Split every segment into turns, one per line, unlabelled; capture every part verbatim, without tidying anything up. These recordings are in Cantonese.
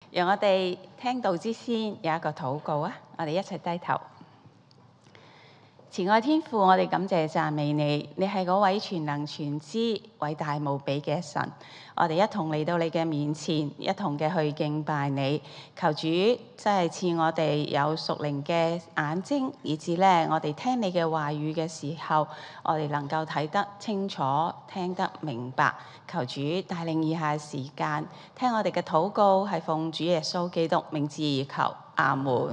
讓我哋聽道之先有一個禱告啊！我哋一齊低頭。慈愛天父，我哋感謝讚美你，你係嗰位全能全知、偉大無比嘅神。我哋一同嚟到你嘅面前，一同嘅去敬拜你。求主真係賜我哋有屬靈嘅眼睛，以致咧我哋聽你嘅話語嘅時候，我哋能夠睇得清楚、聽得明白。求主帶領以下時間，聽我哋嘅禱告，係奉主耶穌基督名字而求，阿門。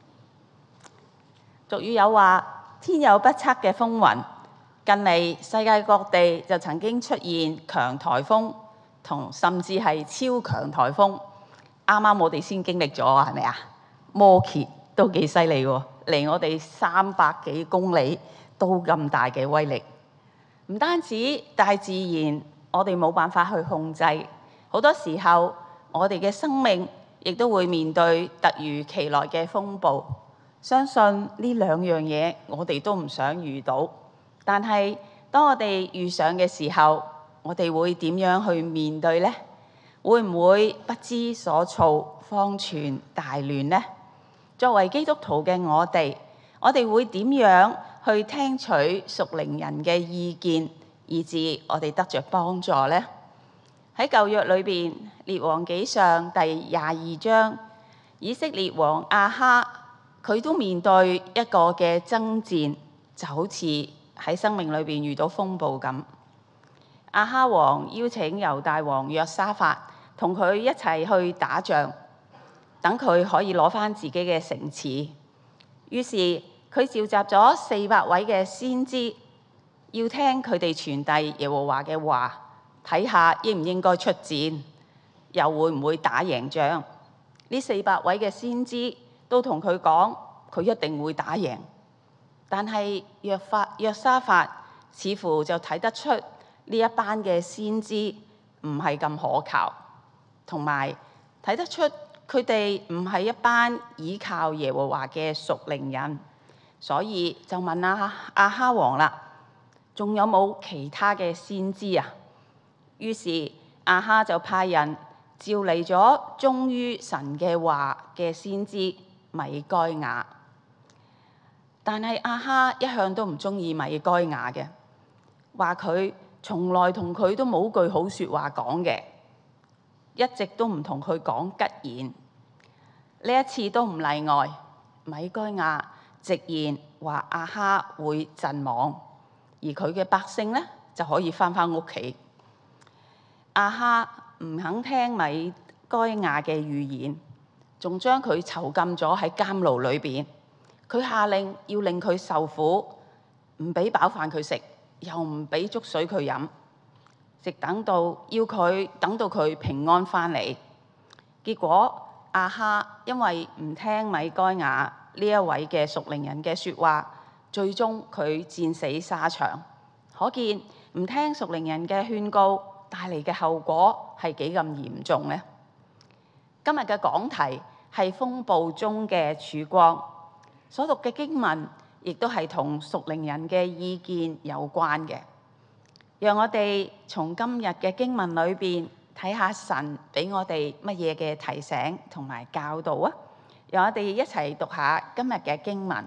俗語有話，天有不測嘅風雲，近嚟世界各地就曾經出現強颱風同甚至係超強颱風。啱啱我哋先經歷咗，係咪啊？摩羯都幾犀利喎，離我哋三百幾公里都咁大嘅威力。唔單止大自然，我哋冇辦法去控制，好多時候我哋嘅生命亦都會面對突如其來嘅風暴。相信呢兩樣嘢我哋都唔想遇到，但係當我哋遇上嘅時候，我哋會點樣去面對呢？會唔會不知所措，方寸大亂呢？作為基督徒嘅我哋，我哋會點樣去聽取屬靈人嘅意見，以致我哋得着幫助呢？喺舊約裏邊，列王紀上第廿二章，以色列王亞哈，佢都面對一個嘅爭戰，就好似喺生命裏邊遇到風暴咁。亞哈王邀請猶大王約沙法同佢一齊去打仗，等佢可以攞返自己嘅城池。於是佢召集咗四百位嘅先知，要聽佢哋傳遞耶和華嘅話，睇下應唔應該出戰，又會唔會打贏仗。呢四百位嘅先知都同佢講，佢一定會打贏。但係約法約沙法似乎就睇得出呢一班嘅先知唔係咁可靠，同埋睇得出佢哋唔係一班倚靠耶和華嘅屬靈人，所以就問亞亞哈王啦，仲有冇其他嘅先知啊？於是亞哈就派人召嚟咗忠於神嘅話嘅先知米該亞。但係亞哈一向都唔中意米該亞嘅，話佢從來同佢都冇句好説話講嘅，一直都唔同佢講吉言。呢一次都唔例外，米該亞直言話亞哈會陣亡，而佢嘅百姓呢就可以返返屋企。亞哈唔肯聽米該亞嘅預言，仲將佢囚禁咗喺監牢裏邊。佢下令要令佢受苦，唔俾飽飯佢食，又唔俾粥水佢飲，直等到要佢等到佢平安返嚟。結果亞哈因為唔聽米該亞呢一位嘅屬靈人嘅説話，最終佢戰死沙場。可見唔聽屬靈人嘅勸告帶嚟嘅後果係幾咁嚴重呢？今日嘅講題係風暴中嘅曙光。所讀嘅經文亦都係同屬靈人嘅意見有關嘅。讓我哋從今日嘅經文裏邊睇下神俾我哋乜嘢嘅提醒同埋教導啊！讓我哋一齊讀下今日嘅經文。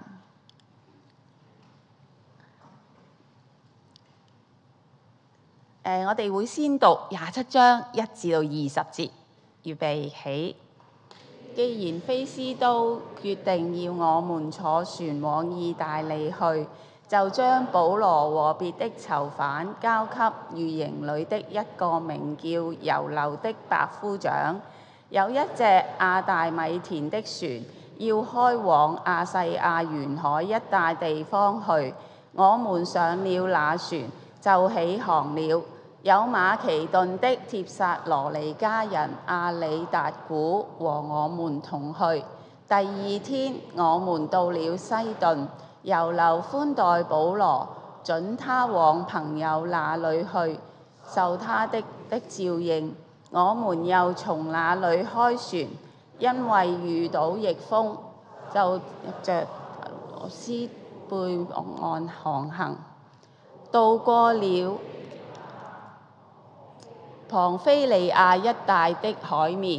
誒，我哋會先讀廿七章一至到二十節，預備起。既然菲斯都決定要我們坐船往意大利去，就將保羅和別的囚犯交給御營裏的一個名叫猶流的百夫長。有一隻亞大米田的船要開往亞細亞沿海一帶地方去，我們上了那船就起航了。有馬其頓的帖撒羅尼迦人阿里達古和我們同去。第二天我們到了西頓，猶流寬待保羅，准他往朋友那裏去，受他的的召應。我們又從那裏開船，因為遇到逆風，就着斯貝岸航行，渡過了龐菲利亞一帶的海面，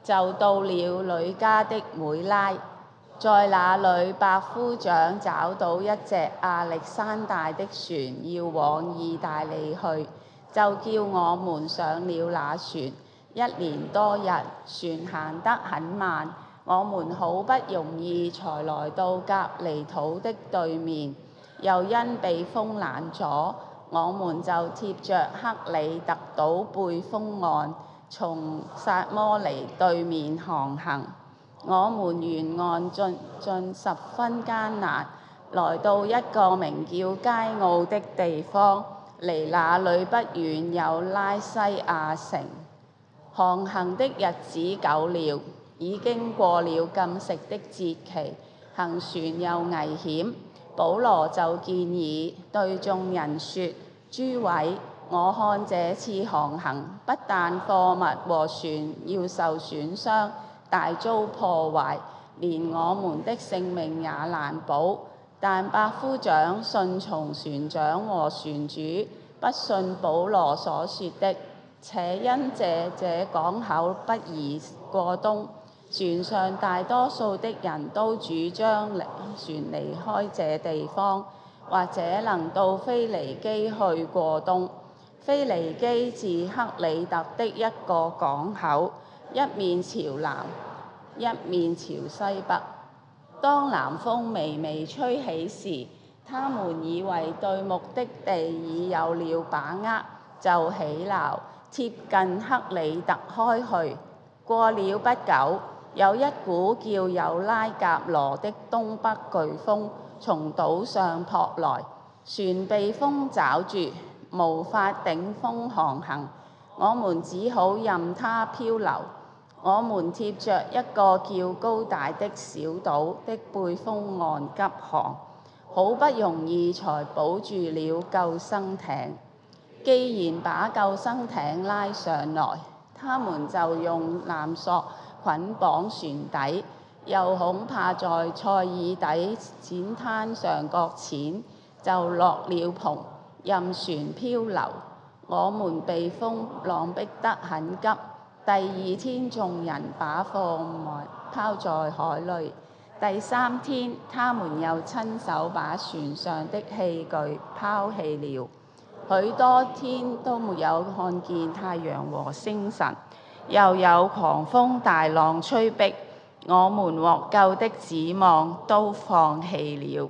就到了呂家的梅拉，在那裏百夫長找到一隻亞歷山大的船要往意大利去，就叫我們上了那船。一連多日，船行得很慢，我們好不容易才來到革尼土的對面，又因被風攔阻，我們就貼着克里特島背風岸，從撒摩尼對面航行。我們沿岸進進十分艱難，來到一個名叫佳奧的地方，離那裏不遠有拉西亞城。航行的日子久了，已經過了禁食的節期，行船又危險。保羅就建議對眾人說：諸位，我看這次航行不但貨物和船要受損傷，大遭破壞，連我們的性命也難保。但百夫長順從船長和船主，不信保羅所說的，且因借這港口不宜過冬，船上大多數的人都主張離船離開這地方，或者能到腓尼基去過冬。腓尼基自克里特的一個港口，一面朝南，一面朝西北。當南風微微吹起時，他們以為對目的地已有了把握，就起錨，貼近克里特開去。過了不久，有一股叫有拉甲羅的東北颶風從島上撲來，船被風抓住，無法頂風航行，我們只好任它漂流。我們貼着一個叫高大的小島的背風岸急航，好不容易才保住了救生艇。既然把救生艇拉上來，他們就用纜索捆綁船底，又恐怕在塞爾底淺灘上擱淺，就落了篷，任船漂流。我們被風浪逼得很急。第二天，眾人把貨物拋在海裏。第三天，他們又親手把船上的器具拋棄了。許多天都沒有看見太陽和星辰，又有狂風大浪吹逼，我們獲救的指望都放棄了。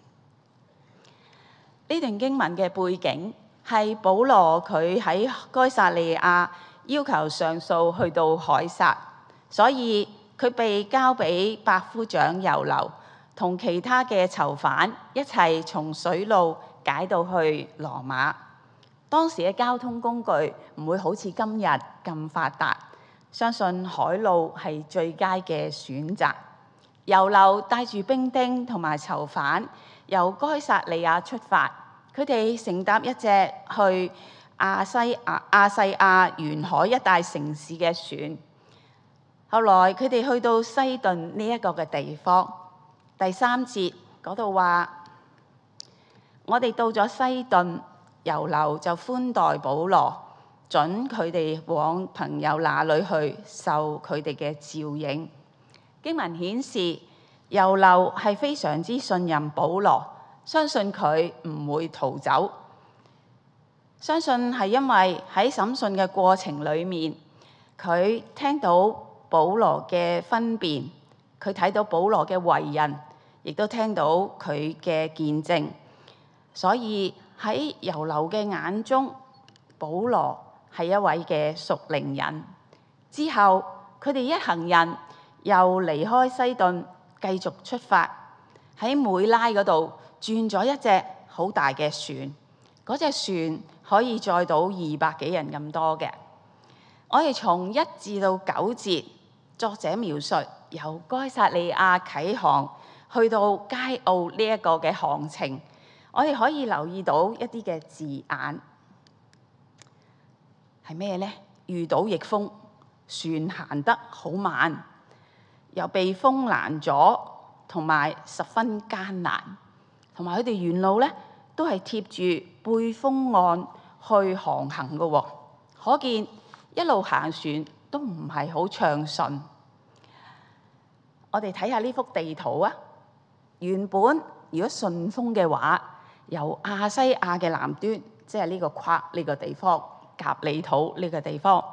呢段經文嘅背景係保羅佢喺該撒利亞要求上訴去到凱撒，所以佢被交俾百夫長猶流，同其他嘅囚犯一齊從水路解到去羅馬。當時嘅交通工具唔會好似今日咁發達，相信海路係最佳嘅選擇。猶流帶住兵丁同埋囚犯由該撒利亞出發，佢哋乘搭一隻去亞西亞亞細亞沿海一帶城市嘅船。後來佢哋去到西頓呢一個嘅地方。第三節嗰度話：我哋到咗西頓，猶流就寬待保羅，准佢哋往朋友那裏去受佢哋嘅照應。經文顯示猶流係非常之信任保羅，相信佢唔會逃走。相信係因為喺審訊嘅過程裡面，佢聽到保羅嘅分辨，佢睇到保羅嘅為人，亦都聽到佢嘅見證，所以喺猶流嘅眼中，保羅係一位嘅屬靈人。之後佢哋一行人又離開西頓，繼續出發，喺梅拉嗰度轉咗一隻好大嘅船，嗰隻船可以載到二百幾人咁多嘅。我哋從一至到九節，作者描述由該撒利亞啟航去到佳奧呢一個嘅航程，我哋可以留意到一啲嘅字眼係咩呢？遇到逆風，船行得好慢，又被風攔阻，同埋十分艱難，同埋佢哋沿路咧都係貼住背風岸去航行嘅喎，可見一路行船都唔係好暢順。 我哋睇下呢幅地圖啊。原本如果順風嘅話，由亞西亞嘅南端，即係呢個框呢個地方，革哩土呢個地方，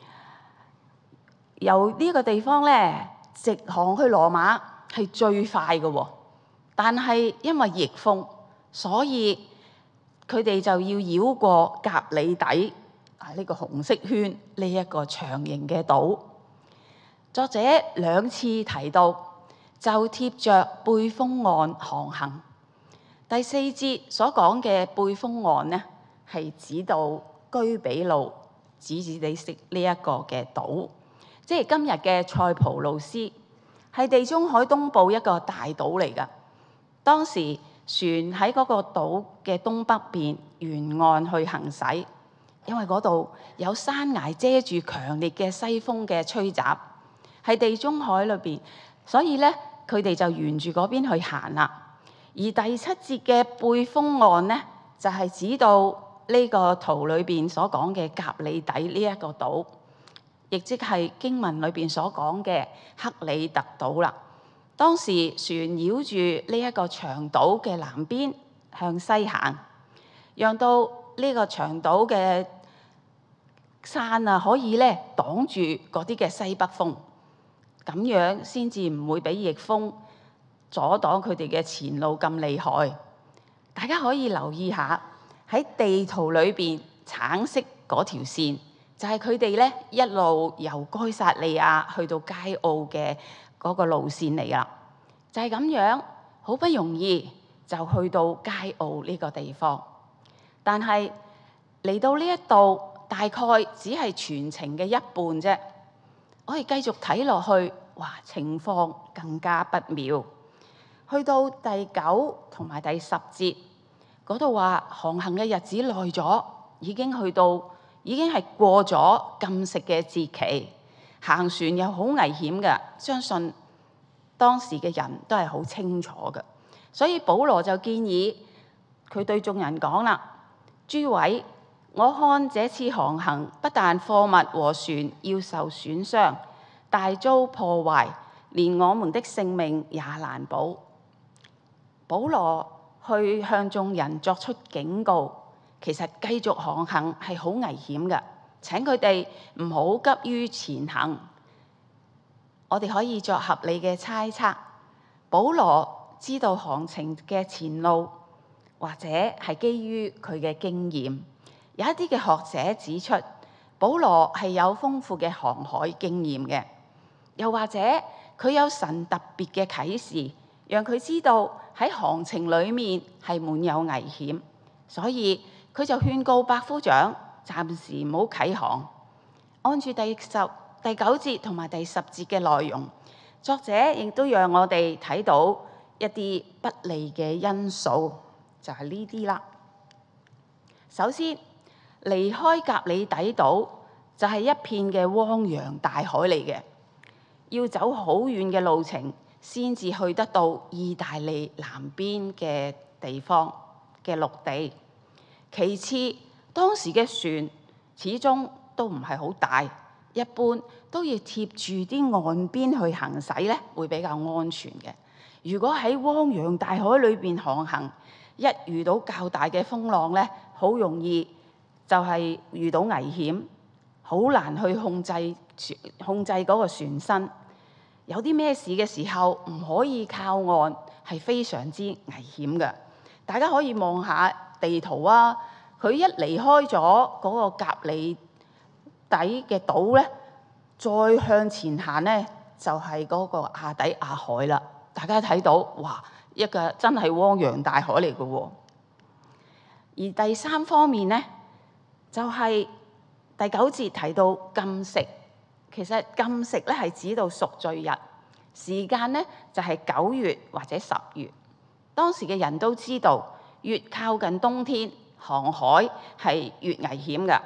由呢個地方咧直航去羅馬係最快嘅喎。但係因為逆風，所以佢哋就要繞過革哩底啊呢個紅色圈呢一個長形嘅島。作者兩次提到，就貼着貝風岸航行。第四節所講嘅貝風岸呢，係指到居比路，指指地識呢一個嘅島，即係今日嘅塞浦路斯，係地中海東部一個大島嚟㗎。當時船喺嗰個島嘅東北邊沿岸去行駛，因為嗰度有山崖遮住強烈嘅西風嘅吹襲，喺地中海裏邊，所以咧佢哋就沿住嗰邊去行啦。而第七節嘅貝風岸呢，就係、是、指到呢個圖裏邊所講嘅革哩底呢一個島，亦即係經文裏邊所講嘅克里特島啦。當時船繞住呢一個長島嘅南邊向西行，讓到呢個長島嘅山啊可以咧擋住嗰啲嘅西北風，咁樣先至唔會俾逆風阻擋佢哋嘅前路咁厲害。大家可以留意下喺地圖裏邊橙色嗰條線，就係佢哋咧一路由該撒利亞去到佳澳嘅嗰個路線嚟啦。就係咁樣，好不容易就去到佳澳呢個地方。但係嚟到呢一度，大概只係全程嘅一半啫。我哋繼續睇落去，哇，情況更加不妙。去到第九同埋第十節嗰度話，航行嘅日子耐咗，已經去到已經係過咗禁食嘅節期，行船又好危險嘅。相信當時嘅人都係好清楚嘅，所以保羅就建議佢對眾人講啦：諸位，我看這次航行不但貨物和船要受損傷，大遭破壞，連我們的性命也難保。保羅去向眾人作出警告，其實繼續航行係好危險嘅，請佢哋唔好急於前行。我哋可以作合理嘅猜測，保羅知道航程嘅前路，或者係基於佢嘅經驗。有一啲嘅學者指出，保羅係有豐富嘅航海經驗嘅，又或者佢有神特別嘅啟示，讓佢知道喺航程裡面係滿有危險，所以佢就勸告百夫長暫時唔好啟航。按住第十、第九節同埋第十節嘅內容，作者亦都讓我哋睇到一啲不利嘅因素，就係呢啲啦。首先，離開革哩底島就係一片嘅汪洋大海嚟嘅，要走好遠嘅路程先至去得到意大利南邊嘅地方嘅陸地。其次，當時嘅船始終都唔係好大，一般都要貼住啲岸邊去行駛咧，會比較安全嘅。如果喺汪洋大海裏邊航行，一遇到較大嘅風浪咧，好容易就係遇到危險，好難去控制控制嗰個船身。有啲咩事嘅時候唔可以靠岸，係非常之危險嘅。大家可以望下地圖啊，佢一離開咗嗰個革哩底嘅島咧，再向前行咧，就係嗰個亞底亞海啦。大家睇到，哇，一個真係汪洋大海嚟嘅喎。而第三方面咧，就係第九節提到禁食。其實禁食咧係指到贖罪日，時間咧就係九月或者十月。當時嘅人都知道，越靠近冬天，航海係越危險嘅。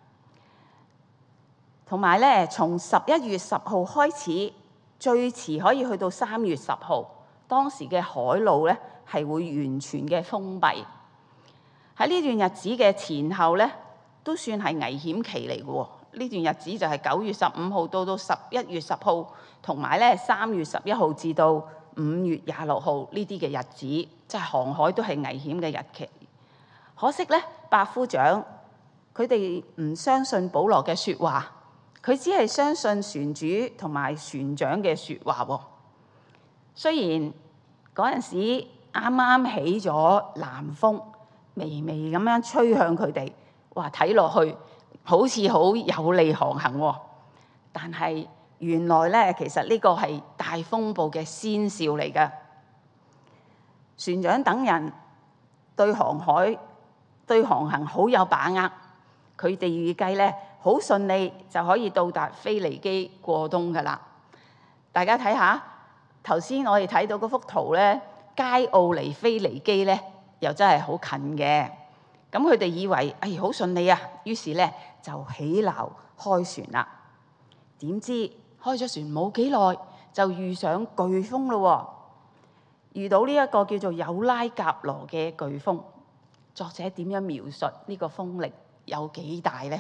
同埋咧，從十一月十號開始，最遲可以去到三月十號，當時嘅海路咧係會完全嘅封閉。喺呢段日子嘅前後咧，都算係危險期嚟嘅喎。 呢段日子就係九月十五號到到十一月十號，同埋咧三月十一號至到五月廿六號呢啲嘅日子，即係航海都係危險嘅日期。可惜咧，百夫長佢哋唔相信保羅嘅説話，佢只係相信船主同埋船長嘅説話喎。雖然嗰陣時啱啱起咗南風，微微咁樣吹向佢哋，哇！睇落去好似好有利航行喎，但係原來咧，其實呢個係大風暴嘅先兆嚟㗎。船長等人對航海對航行好有把握，佢哋預計咧好順利就可以到達腓尼基過冬㗎啦。大家睇下頭先我哋睇到嗰幅圖咧，佳澳離腓尼基咧又真係好近嘅。咁佢哋以為哎好順利啊，於是咧就起錨開船啦。點知開咗船冇幾耐就遇上颶風咯。遇到呢一個叫做有拉甲羅嘅颶風，作者點樣描述呢個風力有幾大呢？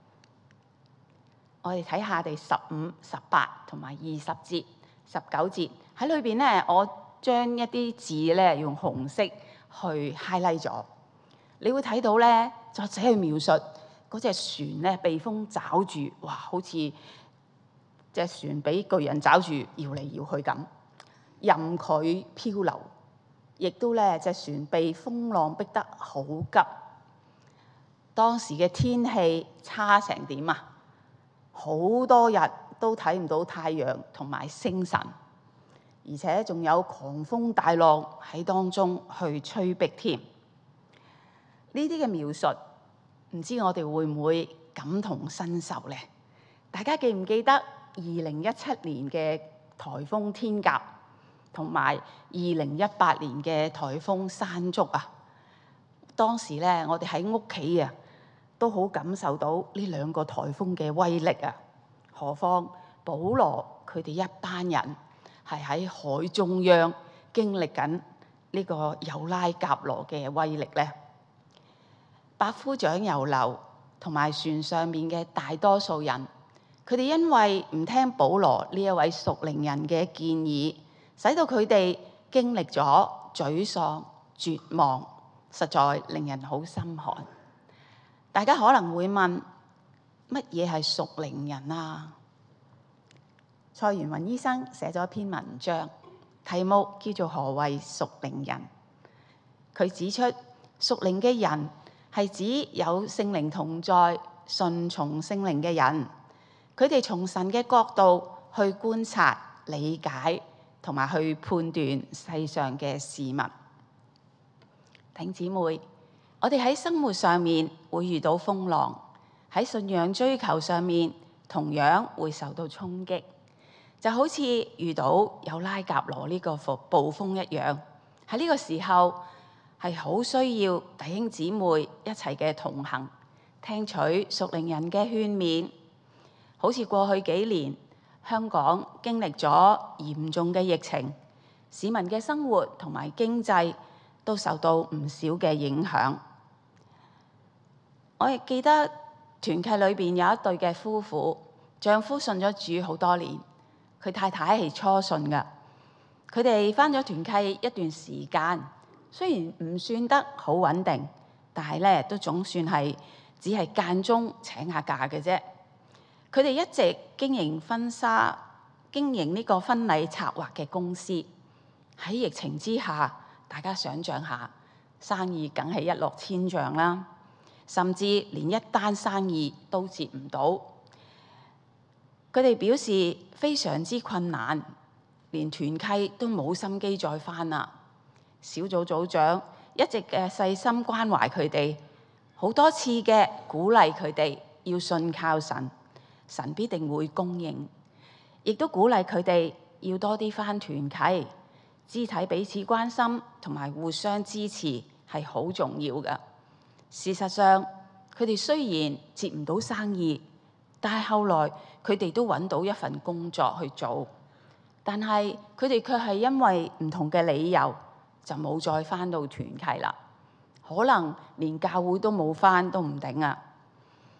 我哋睇下第十五、十八同埋二十節、十九節喺裏邊咧，我將一啲字咧用紅色去 highlight 咗。你會睇到咧，作者去描述嗰隻船咧被風抓住，哇！好似隻船俾巨人抓住，搖嚟搖去咁，任佢漂流，亦都咧隻船被風浪逼得好急。當時嘅天氣差成點啊？好多日都睇唔到太陽同埋星辰，而且仲有狂風大浪喺當中去吹逼添。呢啲嘅描述，唔知我哋會唔會感同身受呢？大家記唔記得二零一七年嘅颱風天鴿同埋二零一八年嘅颱風山竹啊？當時咧，我哋喺屋企啊，都好感受到呢兩個颱風嘅威力啊！何況保羅佢哋一班人係喺海中央經歷緊呢個有拉甲羅嘅威力呢？百夫長油流同埋船上面嘅大多數人，佢哋因為唔聽保羅呢一位屬靈人嘅建議，使到佢哋經歷咗沮喪、絕望，實在令人好心寒。大家可能會問，乜嘢係屬靈人啊？蔡元雲醫生寫咗一篇文章，題目叫做《何謂屬靈人》。佢指出，屬靈嘅人係指有聖靈同在、順從聖靈嘅人。佢哋從神嘅角度去觀察、理解同埋去判斷世上嘅事物。弟兄姊妹，我哋喺生活上面會遇到風浪，喺信仰追求上面同樣會受到衝擊，就好似遇到有拉甲羅呢個暴風一樣。喺呢個時候係好需要弟兄姊妹一齊嘅同行，聽取屬靈人嘅勸勉。好似過去幾年香港經歷咗嚴重嘅疫情，市民嘅生活同埋經濟都受到唔少嘅影響。我亦記得團契裏邊有一對嘅夫婦，丈夫信咗主好多年，佢太太係初信㗎。佢哋返咗團契一段時間，雖然唔算得好穩定，但係咧都總算係只係間中請下假嘅啫。佢哋一直經營婚紗、經營呢個婚禮策劃嘅公司。喺疫情之下，大家想象下，生意梗係一落千丈啦，甚至連一單生意都接唔到。佢哋表示非常之困難，連團契都冇心機再返啦。小組組長一直嘅細心關懷佢哋，好多次嘅鼓勵佢哋要信靠神，神必定會供應，亦都鼓勵佢哋要多啲返團契，肢體彼此關心同埋互相支持係好重要嘅。事實上，佢哋雖然接唔到生意，但係後來佢哋都揾到一份工作去做，但係佢哋卻係因為唔同嘅理由就冇再返到團契啦。可能連教會都冇返都唔定啊！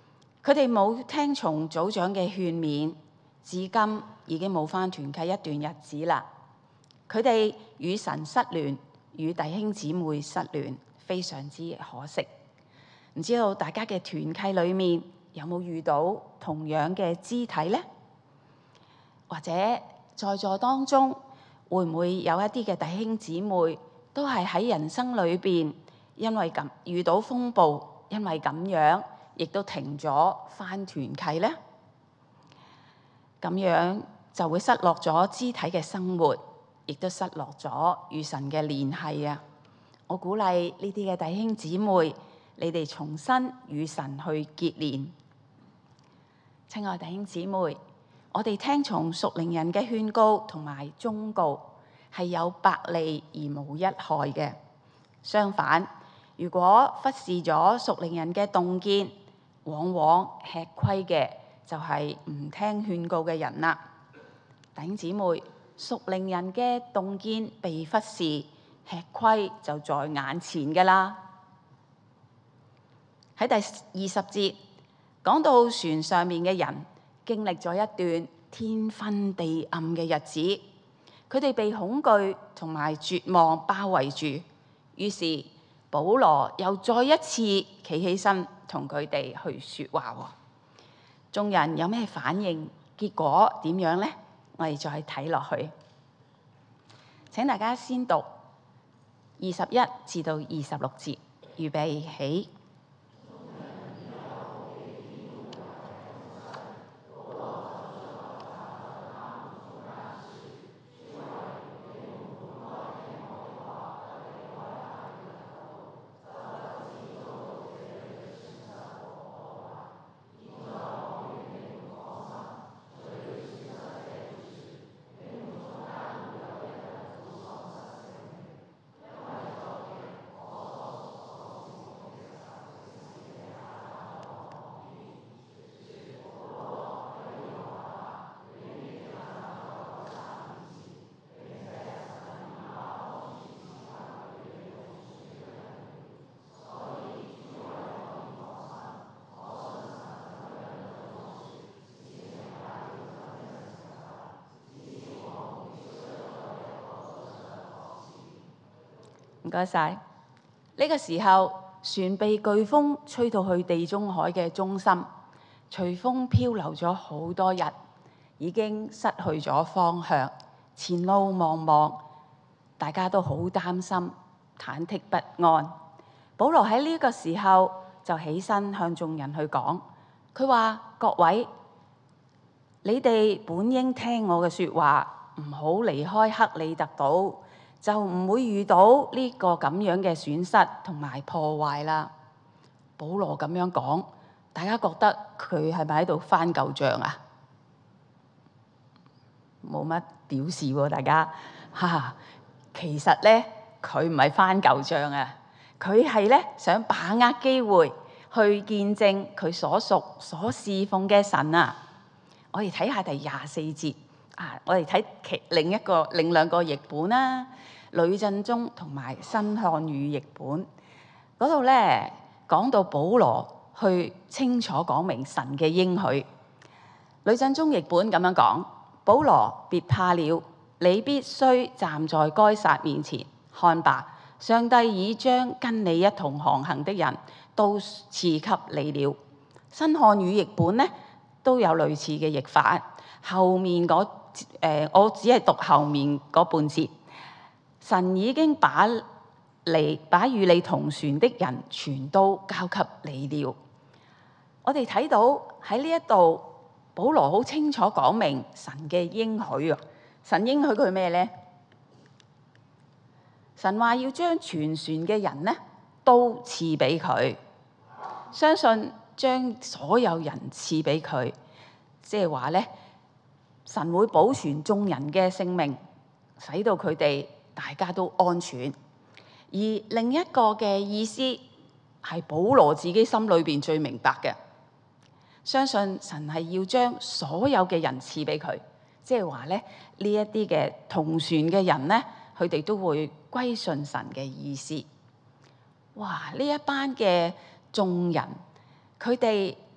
佢哋冇聽從組長嘅勸勉，至今已經冇返團契一段日子啦。佢哋與神失聯，與弟兄姊妹失聯，非常之可惜。唔知道大家嘅團契裏面有冇遇到同樣嘅肢體呢？或者在座當中會唔會有一啲嘅弟兄姊妹都係喺人生裏邊因為咁遇到風暴，因為咁樣亦都停咗返團契呢？咁樣就會失落咗肢體嘅生活，亦都失落咗與神嘅聯繫啊！我鼓勵呢啲嘅弟兄姊妹，你哋重新與神去結連。親愛弟兄姊妹，我哋聽從屬靈人嘅勸告同埋忠告係有百利而無一害嘅。相反，如果忽視咗屬靈人嘅洞見，往往吃虧嘅就係唔聽勸告嘅人啦。弟兄姊妹，屬靈人嘅洞見被忽視，吃虧就在眼前㗎啦。喺第二十節講到船上面嘅人經歷咗一段天昏地暗嘅日子，佢哋被恐懼同埋絕望包圍住。於是保羅又再一次企起身同佢哋去說話喎。眾人有咩反應？結果點樣呢？我哋再睇落去。請大家先讀二十一至到二十六節，預備起。唔該晒。呢個時候，船被颶風吹到去地中海嘅中心，隨風漂流咗好多日，已經失去咗方向，前路茫茫，大家都好擔心，忐忑不安。保羅喺呢個時候就起身向眾人去講，佢話：各位，你哋本應聽我嘅説話，唔好離開克里特島，就唔會遇到呢個咁樣嘅損失同埋破壞啦。保羅咁樣講，大家覺得佢係咪喺度翻舊帳啊？冇乜表示喎，大家哈哈，其實咧佢唔係翻舊帳啊，佢係咧想把握機會去見證佢所屬所侍奉嘅神啊。我哋睇下第廿四節啊，我哋睇其另一個另兩個譯本啦。呂振中同埋新漢語譯本嗰度咧，講到保羅去清楚講明神嘅應許。呂振中譯本咁樣講：保羅別怕了，你必須站在該撒面前，看吧，上帝已將跟你一同航行的人都賜給你了。新漢語譯本咧都有類似嘅譯法，後面嗰誒、呃、我只係讀後面嗰半節。神已經把你把與你同船的人全都交給你了。我哋睇到喺呢一度，保羅好清楚講明神嘅應許啊！神應許佢咩呢？神話要將全船嘅人呢都賜俾佢，相信將所有人賜俾佢，即係話呢，神會保存眾人嘅性命，使到佢哋大家都安全。而另一個嘅意思係保羅自己心裏邊最明白嘅，相信神係要將所有嘅人賜俾佢，即係話咧呢一啲嘅同船嘅人咧，佢哋都會歸順神嘅意思。哇！呢一班嘅眾人，佢哋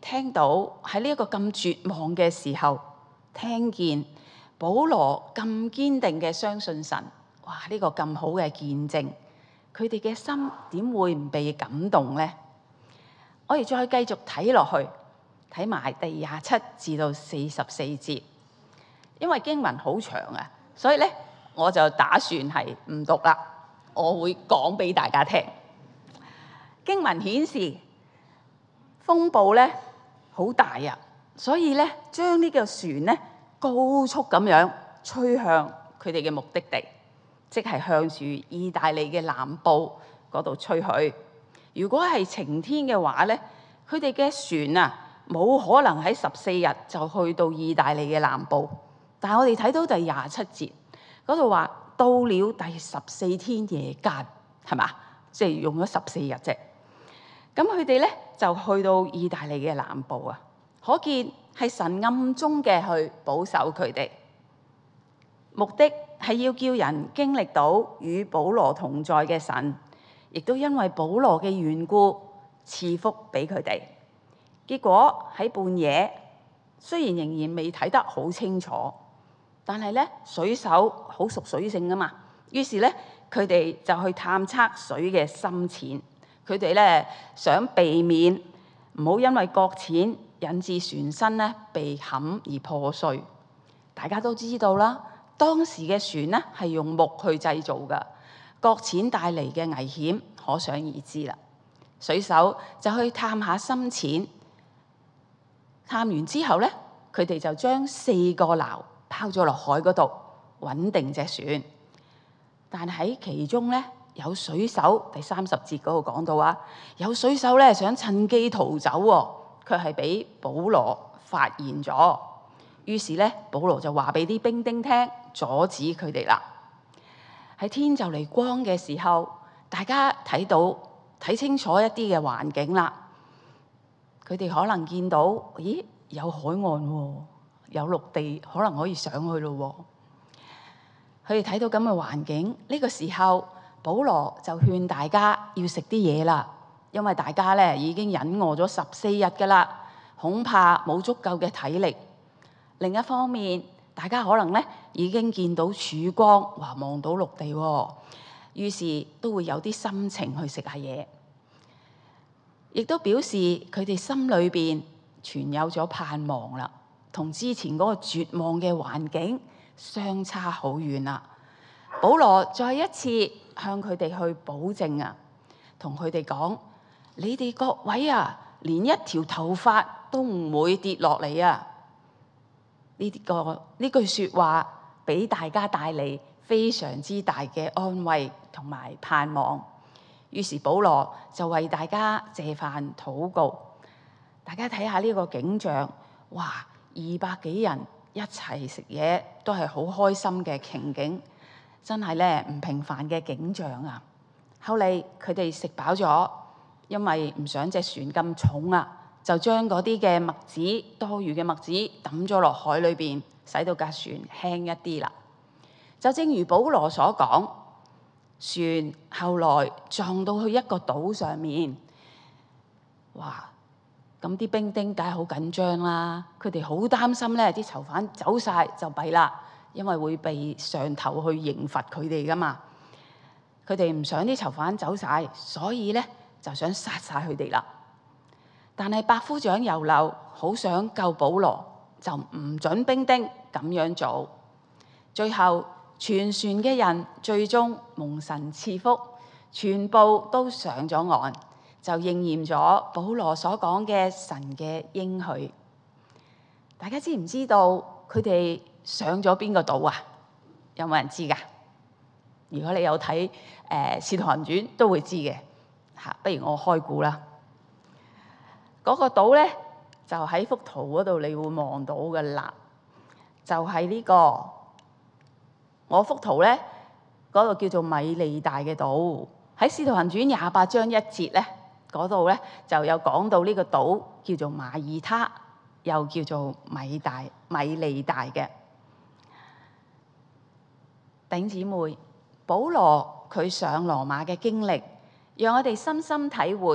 聽到喺呢一個咁絕望嘅時候，聽見保羅咁堅定嘅相信神，哇！呢個咁好嘅見證，佢哋嘅心點會唔被感動呢？我哋再繼續睇落去，睇埋第廿七至到四十四節，因為經文好長啊，所以咧我就打算係唔讀啦，我會講俾大家聽。經文顯示風暴咧好大啊，所以咧將呢個船咧高速咁樣吹向佢哋嘅目的地，即係向住意大利嘅南部嗰度吹去。如果係晴天嘅話咧，佢哋嘅船啊冇可能喺十四日就去到意大利嘅南部。但係我哋睇到第廿七節嗰度話，到了第十四天夜間，係嘛？即係用咗十四日啫。咁佢哋咧就去到意大利嘅南部啊，可見係神暗中嘅去保守佢哋，目的係要叫人經歷到與保羅同在嘅神，亦都因為保羅嘅緣故賜福俾佢哋。結果喺半夜，雖然仍然未睇得好清楚，但係咧水手好熟水性㗎嘛，於是咧佢哋就去探測水嘅深淺。佢哋咧想避免唔好因為擱淺引致船身咧被冚而破碎。大家都知道啦，當時嘅船咧係用木去製造㗎，擱淺帶嚟嘅危險可想而知啦。水手就去探下深淺，探完之後咧，佢哋就將四個錨拋咗落海嗰度，穩定隻船。但喺其中咧，有水手，第三十節嗰度講到啊，有水手咧想趁機逃走喎，佢係俾保羅發現咗。於是咧，保羅就話俾啲兵丁聽，阻止佢哋啦。喺天就嚟光嘅時候，大家睇到睇清楚一啲嘅環境啦。佢哋可能見到，咦，有海岸喎，有陸地，可能可以上去咯。佢哋睇到咁嘅環境，呢個時候，保羅就勸大家要食啲嘢啦，因為大家咧已經忍餓咗十四日㗎啦，恐怕冇足夠嘅體力。另一方面，大家可能咧已經見到曙光，話望到陸地喎，於是都會有啲心情去食下嘢，亦都表示佢哋心裏邊存有咗盼望啦，同之前嗰個絕望嘅環境相差好遠啦。保羅再一次向佢哋去保證啊，同佢哋講：你哋各位啊，連一條頭髮都唔會跌落嚟啊！呢個呢句説話俾大家帶嚟非常之大嘅安慰同埋盼望。於是保羅就為大家謝飯禱告。大家睇下呢個景象，哇！二百幾人一齊食嘢，都係好開心嘅情景。真係咧唔平凡嘅景象啊！後嚟佢哋食飽咗，因為唔想隻船咁重啊，就將嗰啲嘅麥子多餘嘅麥子抌咗落海裏邊，使到架船輕一啲啦。就正如保羅所講，船後來撞到去一個島上面，哇！咁啲兵丁梗係好緊張啦，佢哋好擔心咧啲囚犯走晒就弊啦。因為會被上頭去刑罰佢哋噶嘛，佢哋唔想啲囚犯走晒，所以咧就想殺晒佢哋啦。但係百夫長猶流好想救保羅，就唔准兵丁咁樣做。最後全船嘅人最終蒙神賜福，全部都上咗岸，就應驗咗保羅所講嘅神嘅應許。大家知唔知道佢哋上咗邊個島啊？有冇人知㗎？如果你有睇誒《使徒行傳》，都會知嘅嚇。不如我開估啦。嗰個島咧，就喺幅圖嗰度，你會望到嘅啦。就係呢個，我幅圖咧，嗰度叫做米利大嘅島。喺《使徒行傳》廿八章一節咧，嗰度咧就有講到呢個島叫做馬耳他，又叫做米大、米利大嘅。弟兄姊妹，保羅佢上羅馬嘅經歷，讓我哋深深體會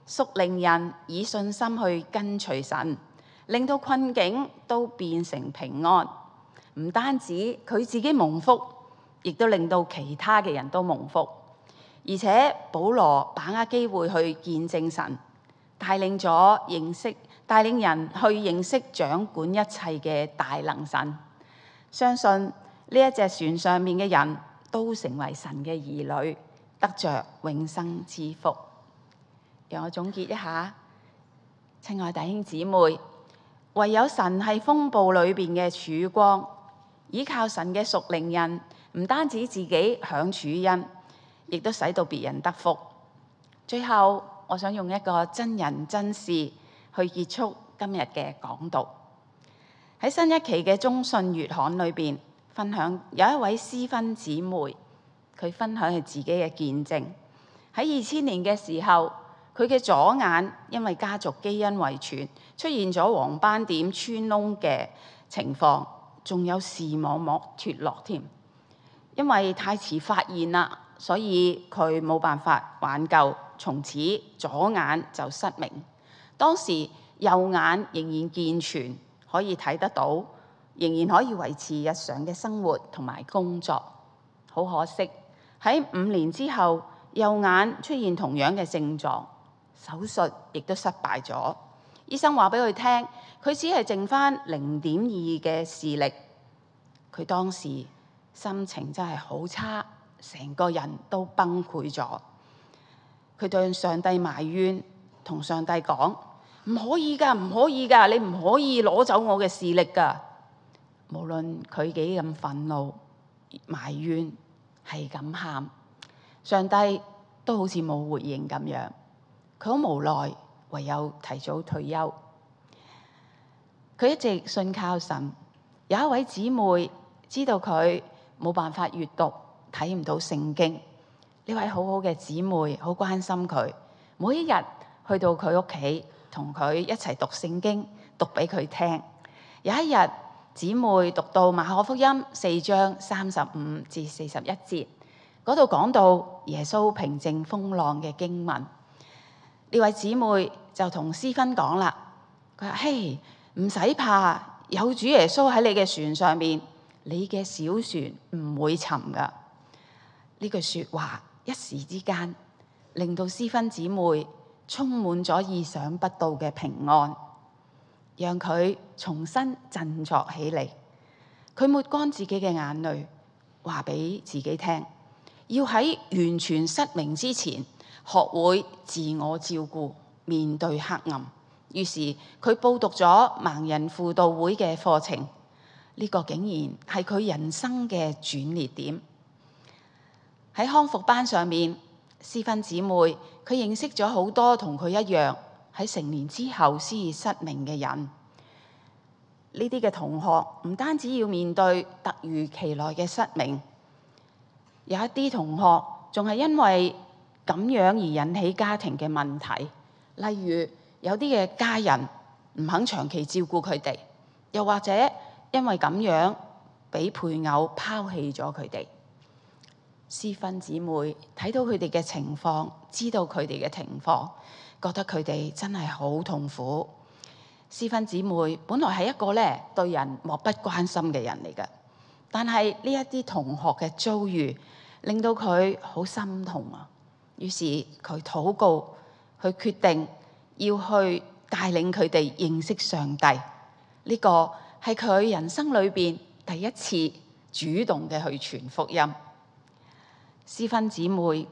屬靈人以信心去跟隨神，令到困境都變成平安。唔單止佢自己蒙福，亦都令到其他嘅人都蒙福。而且保羅把握機會去見證神，帶領咗認識，帶領人去認識掌管一切嘅大能神。相信呢一隻船上面嘅人都成為神嘅兒女，得着永生之福。讓我總結一下，親愛弟兄姊妹，唯有神係風暴裏邊嘅曙光，依靠神嘅屬靈人，唔單止自己享主恩，亦都使到別人得福。最後，我想用一個真人真事去結束今日嘅講道。喺新一期嘅中信月刊裏邊，分享有一位思芬姊妹，佢分享佢自己嘅見證。喺二千年嘅時候，佢嘅左眼因為家族基因遺傳出現咗黃斑點穿窿嘅情況，仲有視網膜脫落添。因為太遲發現啦，所以佢冇辦法挽救，從此左眼就失明。當時右眼仍然健全，可以睇得到，仍然可以維持日常嘅生活同埋工作。好可惜，喺五年之後，右眼出現同樣嘅症狀，手術亦都失敗咗。醫生話俾佢聽，佢只係剩翻零點二嘅視力。佢當時心情真係好差，成個人都崩潰咗。佢對上帝埋怨，同上帝講：唔可以㗎，唔可以㗎，你唔可以攞走我嘅視力㗎。無論佢幾咁憤怒、埋怨，係咁喊，上帝都好似冇回應咁樣。佢好無奈，唯有提早退休。佢一直信靠神。有一位姊妹知道佢冇辦法閱讀，睇唔到聖經。呢位好好嘅姊妹好關心佢，每一日去到佢屋企同佢一齊讀聖經，讀俾佢聽。有一日，姊妹讀到馬可福音四章三十五至四十一節，嗰度講到耶穌平靜風浪嘅經文。呢位姊妹就同思芬講啦，佢話：嘿，唔使怕，有主耶穌喺你嘅船上面，你嘅小船唔會沉噶。呢句說話一時之間，令到思芬姊妹充滿咗意想不到嘅平安，讓佢重新振作起嚟。佢抹乾自己嘅眼淚，話俾自己聽，要喺完全失明之前，學會自我照顧，面對黑暗。於是佢報讀咗盲人輔導會嘅課程，呢、這個竟然係佢人生嘅轉捩點。喺康復班上面，思芬姊妹佢認識咗好多同佢一樣喺成年之後先失明嘅人。呢啲嘅同學唔單止要面對突如其來嘅失明，有一啲同學仲係因為咁樣而引起家庭嘅問題，例如有啲嘅家人唔肯長期照顧佢哋，又或者因為咁樣俾配偶拋棄咗佢哋。思芬姊妹睇到佢哋嘅情況，知道佢哋嘅情況，覺得佢哋真係好痛苦。思芬姊妹本來係一個咧對人漠不關心嘅人嚟嘅，但係呢一啲同學嘅遭遇令到佢好心痛啊。於是佢禱告，去決定要去帶領佢哋認識上帝。呢個係佢人生裏邊第一次主動嘅去傳福音。思芬姊妹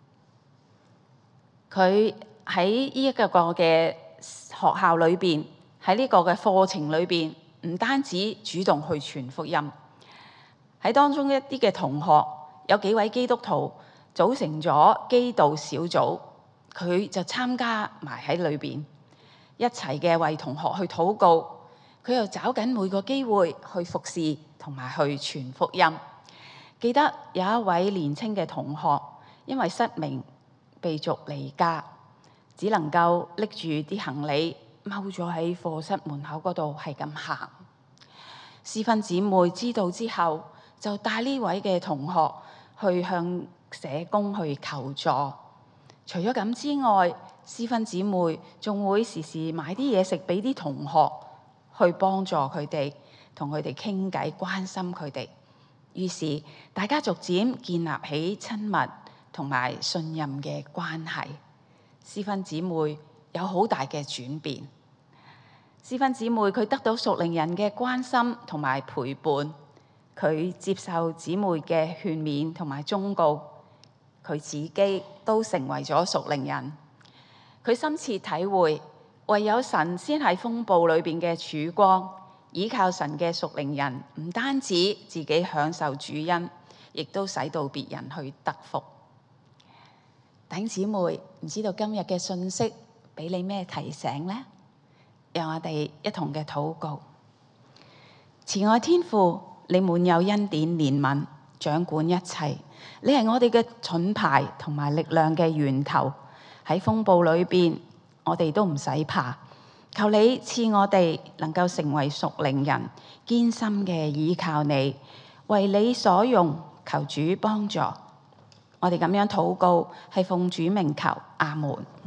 佢喺呢一個嘅學校裏邊，喺呢個嘅課程裏邊，唔單止主動去傳福音，喺當中一啲嘅同學有幾位基督徒組成咗基道小組，佢就參加埋喺裏邊，一齊嘅為同學去禱告。佢又找緊每個機會去服侍同埋去傳福音。記得有一位年輕嘅同學，因為失明被逐離家，只能夠拎住啲行李踎咗喺課室門口嗰度，係咁行。思芬姊妹知道之後，就帶呢位嘅同學去向社工去求助。除咗咁之外， 詩芬姊妹仲會時時買啲嘢食俾啲同學去幫助佢哋，同佢哋傾偈，關心佢哋。於是大家逐漸建立起親密同埋信任嘅關係。詩芬姊妹有好大嘅轉變。詩芬姊妹佢得到屬靈人嘅關心同埋陪伴，佢接受姊妹嘅勸勉同埋忠告，佢自己都成為咗屬靈人。佢深切體會，唯有神先係風暴裏邊嘅曙光，依靠神嘅屬靈人，唔單止自己享受主恩，亦都使到別人去得福。弟兄姊妹，唔知道今日嘅信息俾你咩提醒呢？讓我哋一同嘅禱告。慈愛天父，你滿有恩典憐憫，掌管一切。你係我哋嘅盾牌同埋力量嘅源頭。喺風暴裏邊，我哋都唔使怕。求你賜我哋能夠成為屬靈人，堅心嘅倚靠你，為你所用。求主幫助我哋咁樣禱告，係奉主名求，阿門。